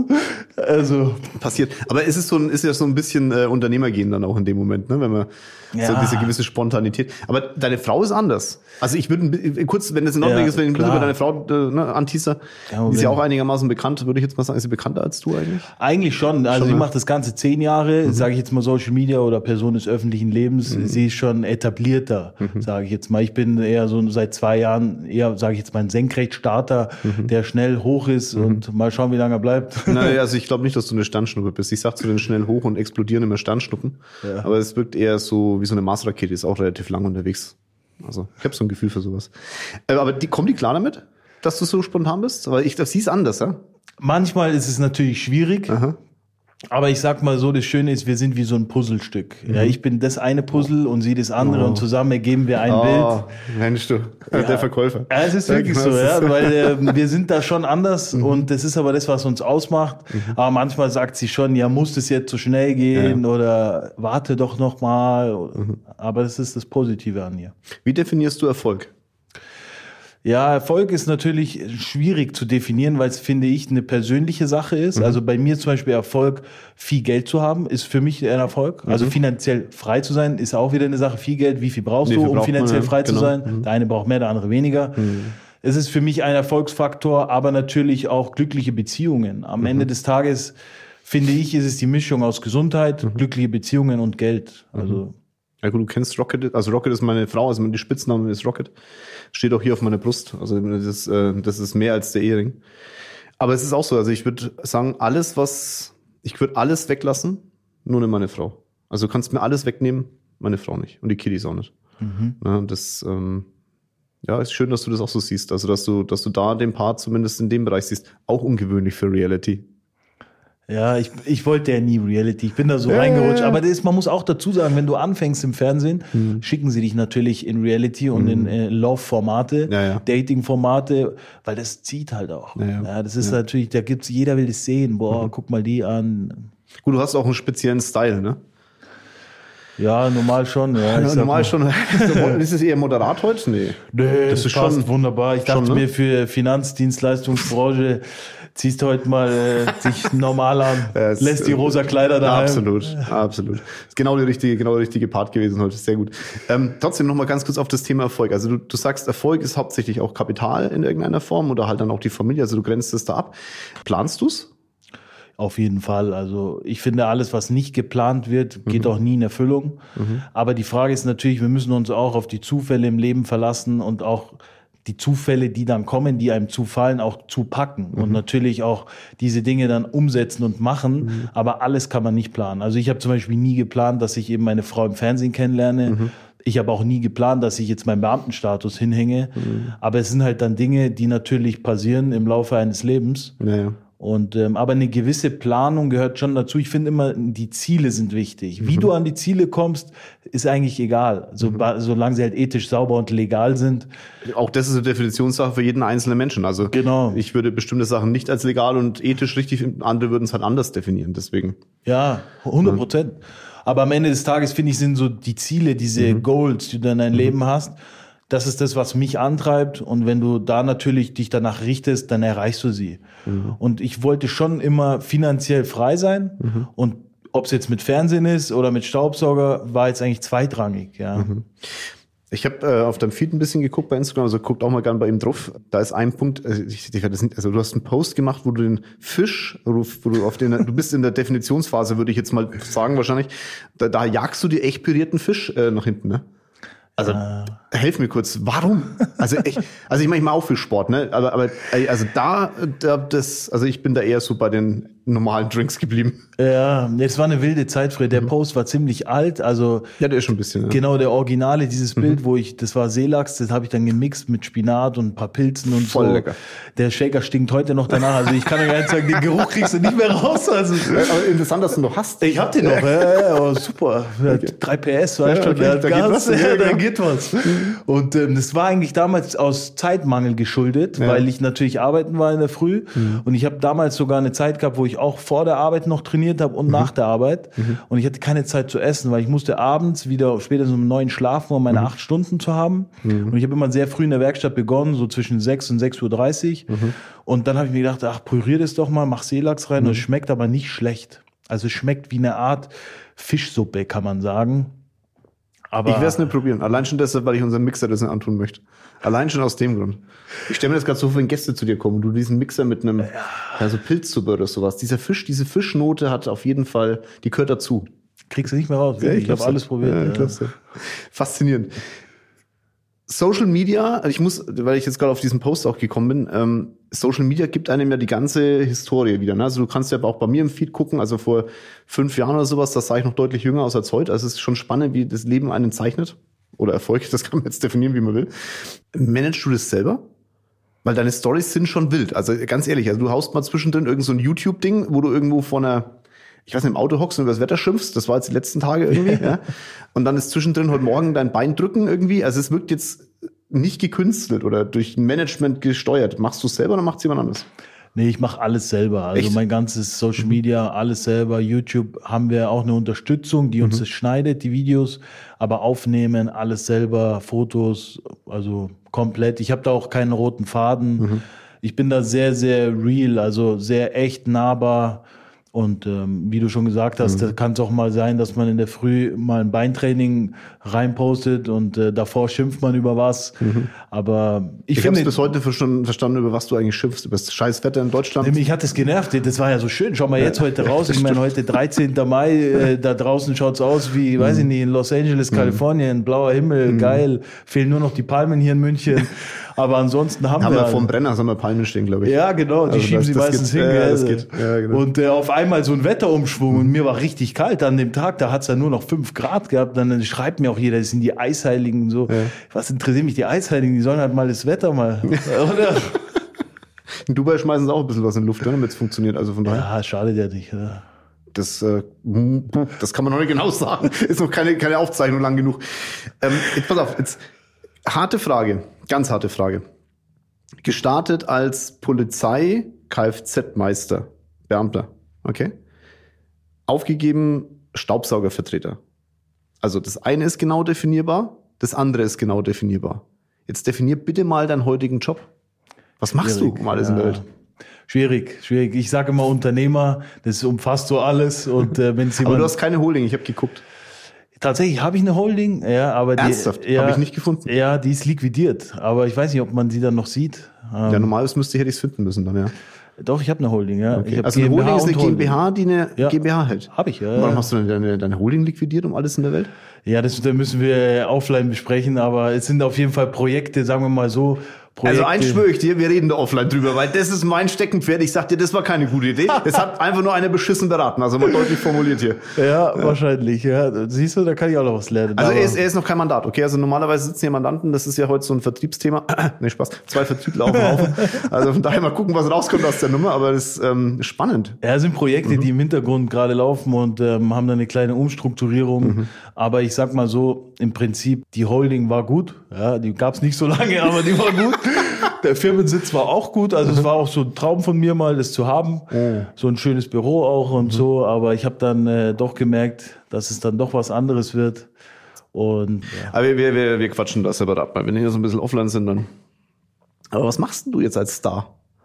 Also passiert. Aber ist es so ein, ist ja so ein bisschen äh, Unternehmergehen dann auch in dem Moment, ne, wenn man ja. so diese gewisse Spontanität. Aber deine Frau ist anders. Also ich würde kurz, wenn das in Ordnung ja, ist, wenn du über deine Frau, äh, ne, Antisa, ja, die ist ja auch einigermaßen bekannt, würde ich jetzt mal sagen, ist sie bekannter als du eigentlich? Eigentlich schon. Also sie macht das Ganze zehn Jahre, mhm. sage ich jetzt mal Social Media oder Person des öffentlichen Lebens. Mhm. Sie ist schon etablierter, mhm. sage ich jetzt mal. Ich bin eher so seit zwei Jahren eher, sage ich jetzt mal, ein Senkrechtstarter, mhm. der schnell hoch ist mhm. und mal schauen, wie lange er bleibt. Naja, also ich glaube nicht, dass du eine Standschnuppe bist. Ich sag zu den schnell hoch und explodieren immer Standschnuppen. Ja. Aber es wirkt eher so wie so eine Mars-Rakete, ist auch relativ lang unterwegs. Also ich habe so ein Gefühl für sowas. Aber die, kommen die klar damit, dass du so spontan bist? Weil ich, das siehst anders, ja? Manchmal ist es natürlich schwierig. Aha. Aber ich sag mal so, das Schöne ist, wir sind wie so ein Puzzlestück. Mhm. Ja, ich bin das eine Puzzle und sie das andere oh. und zusammen ergeben wir ein oh, Bild. Mensch du, ja. Der Verkäufer. Ja, es ist wirklich so, ja, weil äh, wir sind da schon anders mhm. und das ist aber das, was uns ausmacht. Mhm. Aber manchmal sagt sie schon, ja, muss das jetzt so schnell gehen ja. oder warte doch noch mal. Mhm. Aber das ist das Positive an ihr. Wie definierst du Erfolg? Ja, Erfolg ist natürlich schwierig zu definieren, weil es, finde ich, eine persönliche Sache ist. Mhm. Also bei mir zum Beispiel Erfolg, viel Geld zu haben, ist für mich ein Erfolg. Mhm. Also finanziell frei zu sein, ist auch wieder eine Sache. Viel Geld, wie viel brauchst wie viel du, um finanziell man, frei genau. zu sein? Mhm. Der eine braucht mehr, der andere weniger. Mhm. Es ist für mich ein Erfolgsfaktor, aber natürlich auch glückliche Beziehungen. Am mhm. Ende des Tages, finde ich, ist es die Mischung aus Gesundheit, mhm. glückliche Beziehungen und Geld. Also mhm. Ja gut, du kennst Rocket, also Rocket ist meine Frau, also die Spitzname ist Rocket. Steht auch hier auf meiner Brust, also das ist, äh, das ist mehr als der Ehering. Aber es ist auch so, also ich würde sagen, alles was, ich würde alles weglassen, nur nicht meine Frau. Also du kannst mir alles wegnehmen, meine Frau nicht und die Kiddies auch nicht. Mhm. Ja, das, ähm, ja, ist schön, dass du das auch so siehst, also dass du, dass du da den Part zumindest in dem Bereich siehst, auch ungewöhnlich für Reality. Ja, ich, ich wollte ja nie Reality. Ich bin da so ja, reingerutscht. Aber das ist, man muss auch dazu sagen, wenn du anfängst im Fernsehen, mhm. schicken sie dich natürlich in Reality und mhm. in äh, Love-Formate, ja, ja. Dating-Formate, weil das zieht halt auch. Ja, ja. ja das ist ja. natürlich, da gibt's, jeder will das sehen. Boah, mhm. guck mal die an. Gut, du hast auch einen speziellen Style, ne? Ja, normal schon. Ja, ja normal schon. Ist es eher moderat heute? Nee. Nee, das ist schon wunderbar. Ich dachte schon, ne? mir für Finanzdienstleistungsbranche ziehst du heute mal äh, dich normal an, ja, lässt die rosa Kleider daheim. Absolut, absolut. Ist genau die richtige, genau der richtige Part gewesen heute. Sehr gut. Ähm, trotzdem noch mal ganz kurz auf das Thema Erfolg. Also du, du sagst, Erfolg ist hauptsächlich auch Kapital in irgendeiner Form oder halt dann auch die Familie. Also du grenzt es da ab. Planst du's? Auf jeden Fall. Also ich finde, alles, was nicht geplant wird, geht mhm. auch nie in Erfüllung. Mhm. Aber die Frage ist natürlich, wir müssen uns auch auf die Zufälle im Leben verlassen und auch die Zufälle, die dann kommen, die einem zufallen, auch zupacken mhm. und natürlich auch diese Dinge dann umsetzen und machen. Mhm. Aber alles kann man nicht planen. Also ich habe zum Beispiel nie geplant, dass ich eben meine Frau im Fernsehen kennenlerne. Mhm. Ich habe auch nie geplant, dass ich jetzt meinen Beamtenstatus hinhänge. Mhm. Aber es sind halt dann Dinge, die natürlich passieren im Laufe eines Lebens. Ja. Und ähm, aber eine gewisse Planung gehört schon dazu. Ich finde immer, die Ziele sind wichtig. Wie mhm. du an die Ziele kommst, ist eigentlich egal. So, mhm. solange sie halt ethisch sauber und legal sind. Auch das ist eine Definitionssache für jeden einzelnen Menschen. Also genau. Ich würde bestimmte Sachen nicht als legal und ethisch richtig, andere würden es halt anders definieren. Deswegen. Ja, hundert Prozent. Mhm. Aber am Ende des Tages, finde ich, sind so die Ziele, diese mhm. Goals, die du in deinem mhm. Leben hast. Das ist das, was mich antreibt. Und wenn du da natürlich dich danach richtest, dann erreichst du sie. Mhm. Und ich wollte schon immer finanziell frei sein. Mhm. Und ob es jetzt mit Fernsehen ist oder mit Staubsauger, war jetzt eigentlich zweitrangig. Ja. Mhm. Ich habe äh, auf deinem Feed ein bisschen geguckt bei Instagram, also guckt auch mal gerne bei ihm drauf. Da ist ein Punkt, also, ich, ich, das nicht, also du hast einen Post gemacht, wo du den Fisch, wo du auf den, du bist in der Definitionsphase, würde ich jetzt mal sagen wahrscheinlich, da, da jagst du dir echt pürierten Fisch äh, nach hinten, ne? Also äh. helf mir kurz, warum? Also ich, also ich meine, ich mache auch viel Sport, ne? Aber, aber also da, da das, also ich bin da eher so bei den normalen Drinks geblieben. Ja, es war eine wilde Zeit, Fred. Der mhm. Post war ziemlich alt, also ja, der ist schon ein bisschen. Ja. Genau, der Originale, dieses mhm. Bild, wo ich, das war Seelachs, das habe ich dann gemixt mit Spinat und ein paar Pilzen und Voll so. Lecker. Der Shaker stinkt heute noch danach, also ich kann ja gar nicht sagen, den Geruch kriegst du nicht mehr raus. Also aber interessant, dass du noch hast. Ich hab den noch, ja, ja, oh, super. Okay. drei P S, weißt du, ja, okay. der hat da Gas, geht was, ja, da geht was. Und ähm, das war eigentlich damals aus Zeitmangel geschuldet, ja. weil ich natürlich arbeiten war in der Früh mhm. und ich habe damals sogar eine Zeit gehabt, wo ich auch vor der Arbeit noch trainiert habe und mhm. nach der Arbeit mhm. und ich hatte keine Zeit zu essen, weil ich musste abends wieder spätestens um neun schlafen, um meine mhm. acht Stunden zu haben mhm. und ich habe immer sehr früh in der Werkstatt begonnen, so zwischen sechs und sechs Uhr dreißig mhm. und dann habe ich mir gedacht, ach, pürier das doch mal, mach Seelachs rein mhm. und es schmeckt aber nicht schlecht. Also es schmeckt wie eine Art Fischsuppe, kann man sagen. Aber ich werde es nicht probieren. Allein schon deshalb, weil ich unseren Mixer das nicht antun möchte. Allein schon aus dem Grund. Ich stelle mir das gerade so vor, wenn Gäste zu dir kommen und du diesen Mixer mit einem, ja. also Pilzsuppe oder sowas. Dieser Fisch, diese Fischnote hat auf jeden Fall, die gehört dazu. Kriegst du nicht mehr raus. Ja, ich ich habe alles probiert. Ja, ja. Faszinierend. Social Media, ich muss, weil ich jetzt gerade auf diesen Post auch gekommen bin, ähm, Social Media gibt einem ja die ganze Historie wieder. Ne? Also du kannst ja auch bei mir im Feed gucken, also vor fünf Jahren oder sowas, das sah ich noch deutlich jünger aus als heute. Also es ist schon spannend, wie das Leben einen zeichnet. Oder Erfolg, das kann man jetzt definieren, wie man will. Managst du das selber? Weil deine Storys sind schon wild. Also ganz ehrlich, also du haust mal zwischendrin irgend so ein YouTube-Ding, wo du irgendwo von einer, ich weiß nicht, im Auto hockst und über das Wetter schimpfst. Das war jetzt die letzten Tage irgendwie. ja. Und dann ist zwischendrin heute Morgen dein Bein drücken irgendwie. Also es wirkt jetzt nicht gekünstelt oder durch Management gesteuert. Machst du es selber oder macht es jemand anderes? Nee, ich mache alles selber. Also Echt? Mein ganzes Social Media, alles selber. YouTube haben wir auch eine Unterstützung, die uns mhm. das schneidet, die Videos. Aber aufnehmen, alles selber, Fotos, also komplett. Ich habe da auch keinen roten Faden. Mhm. Ich bin da sehr, sehr real, also sehr echt nahbar. Und ähm, wie du schon gesagt hast, mhm. da kann es auch mal sein, dass man in der Früh mal ein Beintraining reinpostet und äh, davor schimpft man über was. Mhm. Aber ich, ich habe bis heute verstanden, verstanden, über was du eigentlich schimpfst, über das scheiß Wetter in Deutschland. Mich hat das genervt, das war ja so schön. Schau mal jetzt ja, heute raus, ich meine heute dreizehnten Mai, äh, da draußen schaut's aus wie, mhm. weiß ich nicht, in Los Angeles, Kalifornien, blauer Himmel, mhm. geil, fehlen nur noch die Palmen hier in München. Aber ansonsten haben, haben wir... Haben wir vom Brenner so eine Palmen stehen, glaube ich. Ja, genau, die also schieben das, sie das meistens hin. Ja, das geht. Ja, genau. Und äh, auf einmal so ein Wetterumschwung und mir war richtig kalt an dem Tag, da hat's ja nur noch fünf Grad gehabt, dann schreibt mir auch jeder, das sind die Eisheiligen so. Ja. Was interessiert mich die Eisheiligen, die sollen halt mal das Wetter mal... Oder? In Dubai schmeißen sie auch ein bisschen was in die Luft, damit es funktioniert, also von daher... Ja, schadet ja nicht, oder? Das, äh, das kann man noch nicht genau sagen. Ist noch keine, keine Aufzeichnung lang genug. Ähm, jetzt pass auf, jetzt... Harte Frage, ganz harte Frage. Gestartet als Polizei, Kfz-Meister, Beamter, okay? Aufgegeben, Staubsaugervertreter. Also das eine ist genau definierbar, das andere ist genau definierbar. Jetzt definier bitte mal deinen heutigen Job. Was machst schwierig, du um alles ja. in der Welt? Schwierig, schwierig. Ich sage immer Unternehmer, das umfasst so alles. Und äh, wenn Aber du hast keine Holding, ich habe geguckt. Tatsächlich habe ich eine Holding, ja, aber die Ernsthaft? Ja, habe ich nicht gefunden. Ja, die ist liquidiert, aber ich weiß nicht, ob man sie dann noch sieht. Ja, normalerweise müsste ich hätte ich es finden müssen dann, ja. Doch, ich habe eine Holding, ja. Okay. Ich also eine Holding ist eine GmbH, die eine ja. GmbH hält. Habe ich, ja. Warum hast du denn deine, deine Holding liquidiert um alles in der Welt? Ja, das, das müssen wir offline besprechen, aber es sind auf jeden Fall Projekte, sagen wir mal so. Projekte. Also eins schwöre ich dir, wir reden da offline drüber, weil das ist mein Steckenpferd. Ich sag dir, das war keine gute Idee. Es hat einfach nur einer beschissen beraten, also mal deutlich formuliert hier. Ja, ja, wahrscheinlich. Ja. Siehst du, da kann ich auch noch was lernen. Also er ist, er ist noch kein Mandat, okay? Also normalerweise sitzen hier Mandanten, das ist ja heute so ein Vertriebsthema. Nee, Spaß. Zwei Vertriebler auf dem Haufen. Also von daher mal gucken, was rauskommt aus der Nummer, aber das ist ähm, spannend. Ja, es sind Projekte, mhm. die im Hintergrund gerade laufen und ähm, haben da eine kleine Umstrukturierung. Mhm. Aber ich sag mal so, im Prinzip, die Holding war gut. Ja, die gab's nicht so lange, aber die war gut. Der Firmensitz war auch gut, also mhm. es war auch so ein Traum von mir mal, das zu haben. Mhm. So ein schönes Büro auch und mhm. so, aber ich habe dann äh, doch gemerkt, dass es dann doch was anderes wird. Und ja. Aber wir, wir, wir quatschen das separat ab, wenn wir hier so ein bisschen offline sind, dann. Aber was machst denn du jetzt als Star?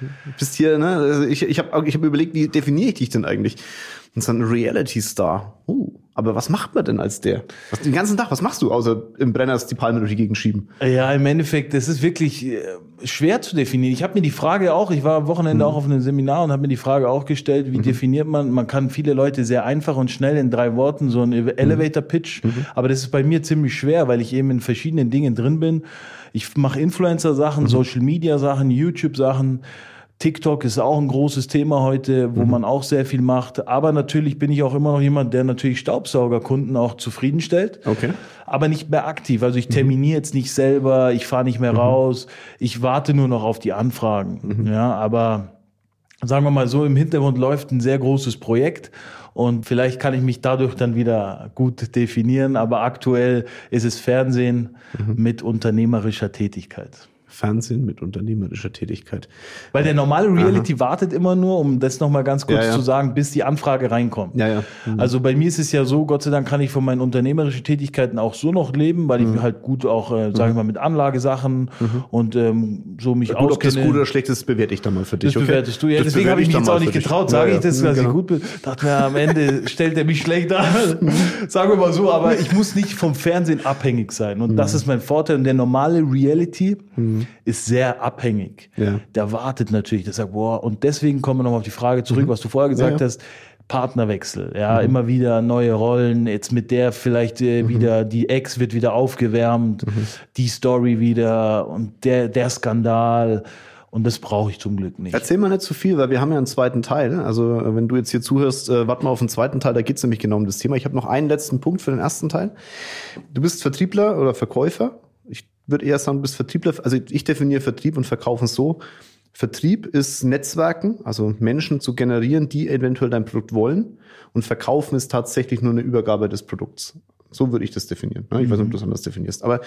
bist hier, ne? Also ich ich habe ich hab überlegt, wie definiere ich dich denn eigentlich? Und so ein Reality-Star. Uh, aber was macht man denn als der? Was, den ganzen Tag, was machst du, außer im Brenners die Palme durch die Gegend schieben? Ja, im Endeffekt, das ist wirklich äh, schwer zu definieren. Ich habe mir die Frage auch, ich war am Wochenende mhm. auch auf einem Seminar und habe mir die Frage auch gestellt, wie mhm. definiert man, man kann viele Leute sehr einfach und schnell in drei Worten, so ein Elevator-Pitch, mhm. aber das ist bei mir ziemlich schwer, weil ich eben in verschiedenen Dingen drin bin. Ich mache Influencer-Sachen, mhm. Social-Media-Sachen, YouTube-Sachen. TikTok ist auch ein großes Thema heute, wo mhm. man auch sehr viel macht. Aber natürlich bin ich auch immer noch jemand, der natürlich Staubsaugerkunden auch zufriedenstellt. Okay. Aber nicht mehr aktiv. Also ich terminiere jetzt nicht selber, ich fahre nicht mehr mhm. raus. Ich warte nur noch auf die Anfragen. Mhm. Ja, aber sagen wir mal so, im Hintergrund läuft ein sehr großes Projekt. Und vielleicht kann ich mich dadurch dann wieder gut definieren. Aber aktuell ist es Fernsehen mhm. mit unternehmerischer Tätigkeit. Fernsehen mit unternehmerischer Tätigkeit. Weil der normale Reality Aha. wartet immer nur, um das nochmal ganz kurz ja, ja. zu sagen, bis die Anfrage reinkommt. Ja, ja. Mhm. Also bei mir ist es ja so, Gott sei Dank kann ich von meinen unternehmerischen Tätigkeiten auch so noch leben, weil mhm. ich halt gut auch, äh, sage ich mal, mit Anlagesachen mhm. und ähm, so mich gut, auskenne. Ob das gut oder schlecht ist, bewerte ich dann mal für dich. Das okay? bewertest du. Ja, das deswegen habe ich mich jetzt auch nicht getraut. Sage ja, ich das, dass ja, genau. ich gut bin. Dachte mir, am Ende stellt er mich schlecht an. Sagen wir mal so, aber ich muss nicht vom Fernsehen abhängig sein. Und mhm. das ist mein Vorteil. Und der normale Reality mhm. ist sehr abhängig. Ja. Der wartet natürlich, der sagt, boah, und deswegen kommen wir nochmal auf die Frage zurück, mhm. was du vorher gesagt ja, ja. hast, Partnerwechsel, ja, mhm. immer wieder neue Rollen, jetzt mit der vielleicht äh, mhm. wieder, die Ex wird wieder aufgewärmt, mhm. die Story wieder und der, der Skandal. Und das brauche ich zum Glück nicht. Erzähl mal nicht zu viel, weil wir haben ja einen zweiten Teil. Also wenn du jetzt hier zuhörst, äh, warte mal auf den zweiten Teil, da geht's nämlich genau um das Thema. Ich habe noch einen letzten Punkt für den ersten Teil. Du bist Vertriebler oder Verkäufer. Ich würde eher sagen, du bist Vertriebler. Also ich definiere Vertrieb und Verkaufen so. Vertrieb ist Netzwerken, also Menschen zu generieren, die eventuell dein Produkt wollen. Und Verkaufen ist tatsächlich nur eine Übergabe des Produkts. So würde ich das definieren. Ich weiß nicht, ob du das anders definierst. Aber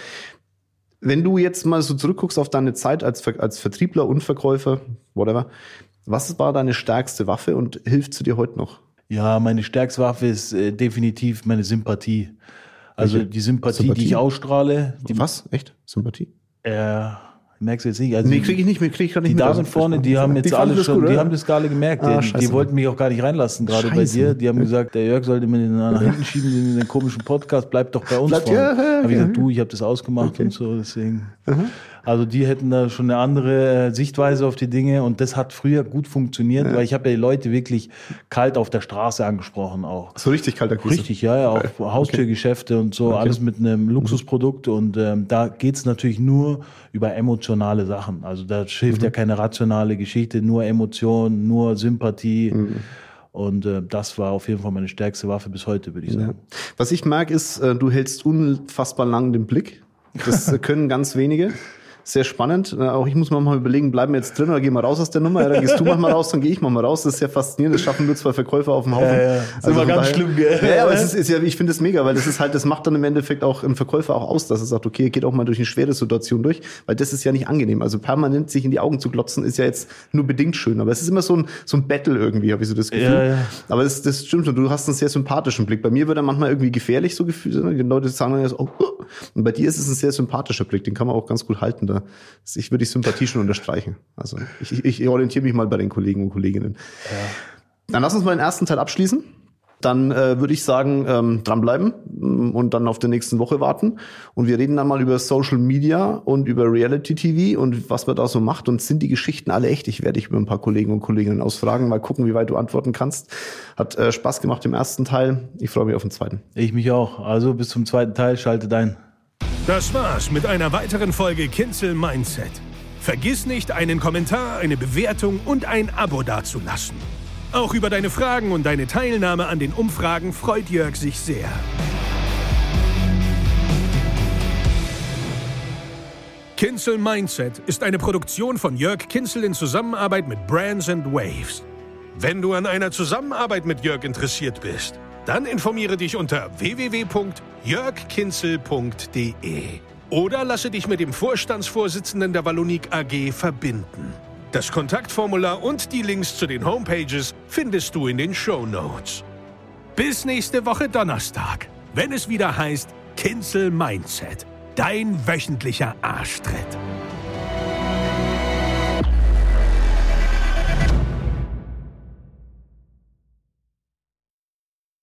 wenn du jetzt mal so zurückguckst auf deine Zeit als, Ver- als Vertriebler und Verkäufer, whatever, was war deine stärkste Waffe und hilft sie dir heute noch? Ja, meine stärkste Waffe ist äh, definitiv meine Sympathie. Also Welche? die Sympathie, Sympathie, die ich ausstrahle. Die, was? Echt? Sympathie? Äh, merkst du jetzt nicht? Also nee, kriege ich nicht mehr. Krieg ich gar nicht die mit. Damen vorne, die haben jetzt die alle schon, gut, die haben das gerade gemerkt. Ah, die, die wollten mich auch gar nicht reinlassen, gerade bei dir. Die haben gesagt, der Jörg sollte mir den nach hinten schieben in den komischen Podcast, bleib doch bei uns Bleib, vorne. Ja, ja, habe ich ja, gesagt, du, ich habe das ausgemacht okay. und so, deswegen. Mhm. Also die hätten da schon eine andere Sichtweise auf die Dinge und das hat früher gut funktioniert, ja. weil ich habe ja die Leute wirklich kalt auf der Straße angesprochen auch. So richtig kalt Akquise? Richtig, ja, ja, auch okay. Haustürgeschäfte und so, okay. alles mit einem Luxusprodukt und ähm, da geht's natürlich nur über emotionale Sachen. Also da hilft mhm. ja keine rationale Geschichte, nur Emotion, nur Sympathie. Mhm. Und äh, das war auf jeden Fall meine stärkste Waffe bis heute, würde ich sagen. Ja. Was ich mag, ist, äh, du hältst unfassbar lang den Blick. Das äh, können ganz wenige. Sehr spannend. Äh, auch ich muss mir mal überlegen, bleiben wir jetzt drin oder gehen wir raus aus der Nummer? Ja, dann gehst du mal raus, dann gehe ich mal raus. Das ist sehr faszinierend. Das schaffen nur zwei Verkäufer auf dem Haufen. Ja, ja. Das ist also immer ganz daher, schlimm, gell? Ja, aber es ist, ist ja, ich finde es mega, weil das ist halt, das macht dann im Endeffekt auch ein Verkäufer auch aus, dass er sagt, okay, geht auch mal durch eine schwere Situation durch, weil das ist ja nicht angenehm. Also permanent sich in die Augen zu glotzen, ist ja jetzt nur bedingt schön. Aber es ist immer so ein, so ein Battle irgendwie, habe ich so das Gefühl. Ja, ja. Aber das, das stimmt schon. Du hast einen sehr sympathischen Blick. Bei mir wird er manchmal irgendwie gefährlich, so Gefühl. Die Leute sagen dann so, oh, oh. Und bei dir ist es ein sehr sympathischer Blick. Den kann man auch ganz gut halten. Da ich würde die Sympathie schon unterstreichen. Also ich, ich orientiere mich mal bei den Kollegen und Kolleginnen. Ja. Dann lass uns mal den ersten Teil abschließen. Dann äh, würde ich sagen, ähm, dranbleiben und dann auf der nächsten Woche warten. Und wir reden dann mal über Social Media und über Reality-T V und was man da so macht. Und sind die Geschichten alle echt? Ich werde dich über ein paar Kollegen und Kolleginnen ausfragen. Mal gucken, wie weit du antworten kannst. Hat äh, Spaß gemacht im ersten Teil. Ich freue mich auf den zweiten. Ich mich auch. Also bis zum zweiten Teil. Schaltet ein. Das war's mit einer weiteren Folge Kinzel Mindset. Vergiss nicht, einen Kommentar, eine Bewertung und ein Abo dazulassen. Auch über deine Fragen und deine Teilnahme an den Umfragen freut Jörg sich sehr. Kinzel Mindset ist eine Produktion von Jörg Kinzel in Zusammenarbeit mit Brands and Waves. Wenn du an einer Zusammenarbeit mit Jörg interessiert bist, dann informiere dich unter w w w punkt jörg kinzel punkt d e oder lasse dich mit dem Vorstandsvorsitzenden der Valonik A G verbinden. Das Kontaktformular und die Links zu den Homepages findest du in den Shownotes. Bis nächste Woche Donnerstag, wenn es wieder heißt Kinzel Mindset, dein wöchentlicher Arschtritt.